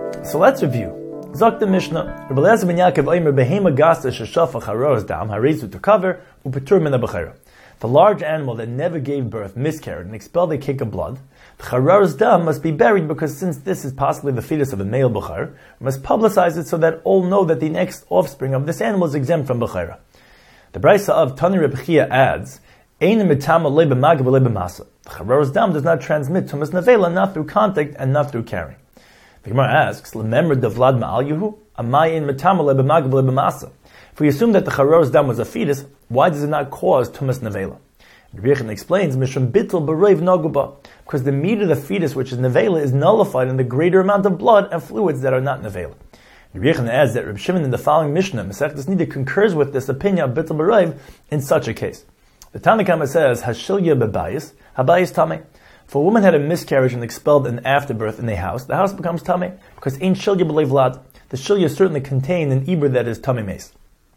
So let's review. Zok the Mishnah, Rebbe Eliezer ben Yaakov Omer behema gasta sheshafach haroz dam harezu to cover upetur min habechera. The large animal that never gave birth miscarried and expelled a cake of blood, the haroz dam must be buried because since this is possibly the fetus of a male bechar, we must publicize it so that all know that the next offspring of this animal is exempt from bechera. The Brisa of Tani Reb Chia adds, Ein mitama le b'magav le b'masa. The haroz dam does not transmit tumas nevela, not through contact and not through carrying. The Gemara asks, "Lemember de Vlad ma'al Yehu, amayin metamale b'magav leb'masa." If we assume that the charoz dam was a fetus, why does it not cause tumas nevela? Rabbi Yechon explains, "Mishum bittul b'reiv noguba," because the meat of the fetus, which is nevela, is nullified in the greater amount of blood and fluids that are not nevela. Rabbi Yechon adds that Reb Shimon in the following Mishnah, Masechtas Nida, concurs with this opinion of bittul b'reiv in such a case. The Tanna Kama says, "Hashilya bebayis, habayis tamei." If a woman had a miscarriage and expelled an afterbirth in a house, the house becomes tamei because ain't shilya b'lei vlad. The shilya certainly contain an iber that is tamei meis.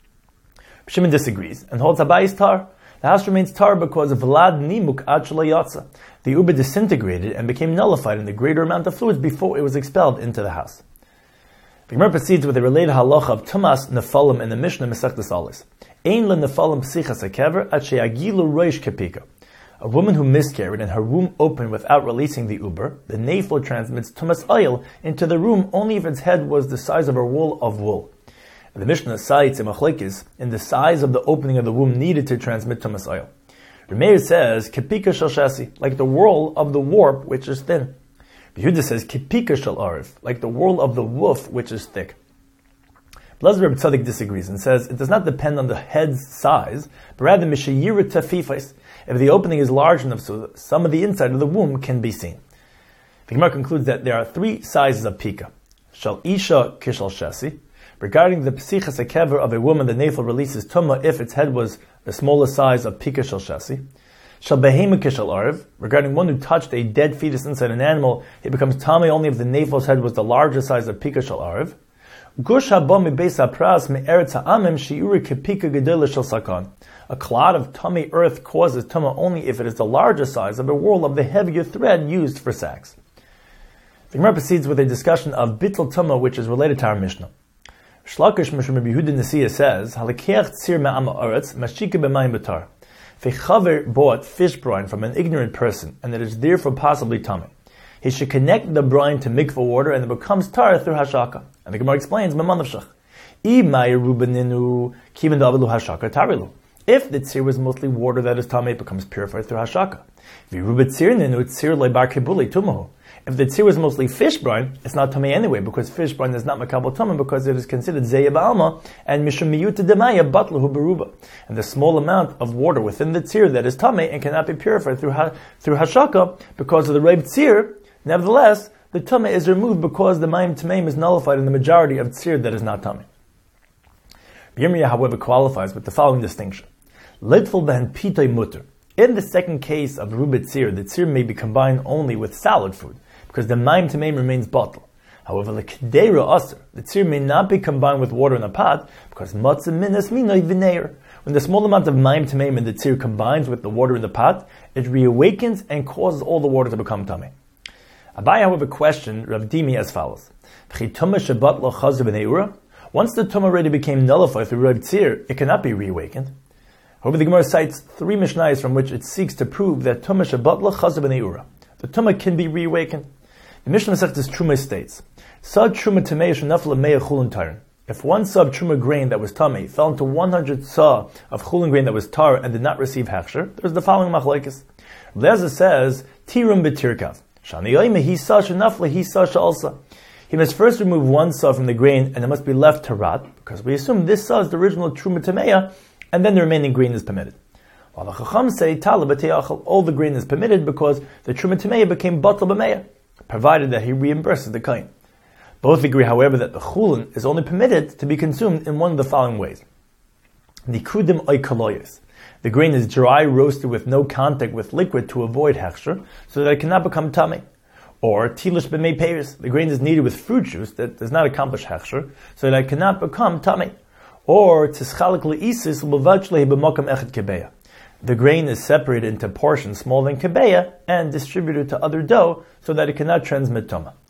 Shimon disagrees and holds habayis tar. The house remains tar because of vlad nimuk ad shelo yatsa. The uber disintegrated and became nullified in the greater amount of fluids before it was expelled into the house. The Gemara proceeds with a related halacha of tumas nefalim in the Mishnah Masechtas Alis. Ein le nefalim psichas hakever ad sheyagilu roish kepika. A woman who miscarried and her womb opened without releasing the uber, the nafel transmits tumas oil into the womb only if its head was the size of a roll of wool. The Mishnah cites a machlekes in the size of the opening of the womb needed to transmit tumas oil. Remeir says, kipika shel shasi, like the whirl of the warp which is thin. Yehuda says, kipika shel arif, like the whirl of the woof which is thick. Elazar Reb Tzadik disagrees and says it does not depend on the head's size, but rather mishayira tafifais, if the opening is large enough so that some of the inside of the womb can be seen. The Gemara concludes that there are three sizes of pika. Shal isha kishal shasi. Regarding the psichas hakever of a woman, the nafel releases tumma if its head was the smallest size of pika shal shasi. Shal behema kishal arv. Regarding one who touched a dead fetus inside an animal, it becomes tamei only if the nafel's head was the largest size of pika shal arv. Gush haba mi beis hapras me eretz ha'amim shi'uri kepika gedela shel sakan. A clod of tummy earth causes tumma only if it is the larger size of a whirl of the heavier thread used for sacks. The Gemara proceeds with a discussion of bittul tumma, which is related to our Mishnah. Shlakish Mishum Rabbi Yehuda Nesiya says, "Halakeach tzir me'ama aretz mashika b'mayim b'tar." If a chaver bought fish brine from an ignorant person, and it is therefore possibly tummy, he should connect the brine to mikvah water, and it becomes tar through hashaka. And the Gemara explains, "Memanavshach, I ma'ir rubeninu kiven da'avelu hashaka tarilu." If the tzir was mostly water that is tamei, it becomes purified through hashaka. If the tzir was mostly fish brine, it's not tamei anyway, because fish brine is not makabel tamei, because it is considered zeya ba'alma, and mishum miyuta demaya batlahu beruba. And the small amount of water within the tzir that is tamei and cannot be purified through hashaka, because of the reib tzir, nevertheless, the tamei is removed because the mayim tameim is nullified in the majority of tzir that is not tamei. Yirmiyah, however, qualifies with the following distinction. Litful ben pitay mutter. In the second case of rubit tzir, the tzir may be combined only with salad food, because the mayim tameim remains bottle. However, the kedera aser, the tzir may not be combined with water in a pot, because matzah minas minoi v'neir. When the small amount of mayim tameim in the tzir combines with the water in the pot, it reawakens and causes all the water to become tamei. Abai, however, questioned Rav Dimi as follows: once the tumah already became nullified through Reb Tzir, it cannot be reawakened. However, the Gemara cites three Mishnayos from which it seeks to prove that tumah shebat l'chazav b'nei ura, the tumah can be reawakened. The Mishnah Masechtas Truma states, "Sab truma tamei shenafla meya chulun tarin." If one sub truma grain that was tamei fell into 100 sa of chulun grain that was tar and did not receive hechsher, there's the following machlekes. Lezer says, "Tirum b'tirkav." Shani he sa shenafla he sa shalsa. He must first remove one saw from the grain, and it must be left to rot, because we assume this saw is the original truma tameya, and then the remaining grain is permitted. While the Chacham say tala b'teyachal, all the grain is permitted because the truma tameya became batal b'meya, provided that he reimburses the kain. Both agree, however, that the chulin is only permitted to be consumed in one of the following ways: nikudim oikaloyos. The grain is dry roasted with no contact with liquid to avoid hechsher, so that it cannot become tamei. Or tilish b'mei peiris, the grain is kneaded with fruit juice that does not accomplish hechsher, so that it cannot become tamei. Or tischalik leisis l'vachlehi b'mokam echet kebeya. The grain is separated into portions smaller than kebeya and distributed to other dough, so that it cannot transmit tuma.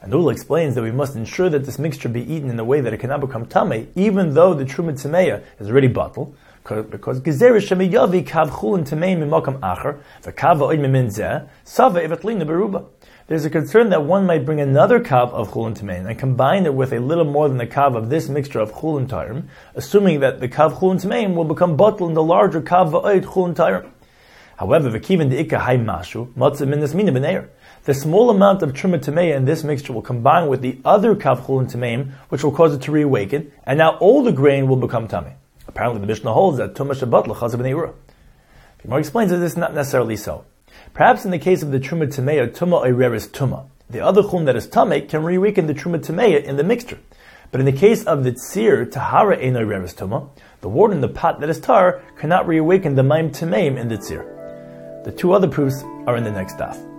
And Ula explains that we must ensure that this mixture be eaten in a way that it cannot become tamei, even though the truma tmeya is already bottled, because gezerah shemiyavi kav chulin tamei mimakam acher v'kav ha'oid mimin zeh sava ivatlina beruba. There's a concern that one might bring another kav of chulin tamein and combine it with a little more than the kav of this mixture of chulin tarim, assuming that the kav chulin tamein will become bottled in the larger kav va'oid chulin tarim. However, v'kiven de'ika hay mashu matzah min mina b'neir. The small amount of truma tameya in this mixture will combine with the other kav chulin tameim, which will cause it to reawaken, and now all the grain will become tamei. Apparently, the Mishnah holds that tumah shabat l'chazar b'nei ura. The Gemara explains that this is not necessarily so. Perhaps in the case of the truma tameya, tumah oireris tumah, the other chum that is tamei can reawaken the truma tameya in the mixture. But in the case of the tzir tahara ein oireris tumah, the water in the pot that is tar cannot reawaken the maim tameim in the tzir. The two other proofs are in the next daf.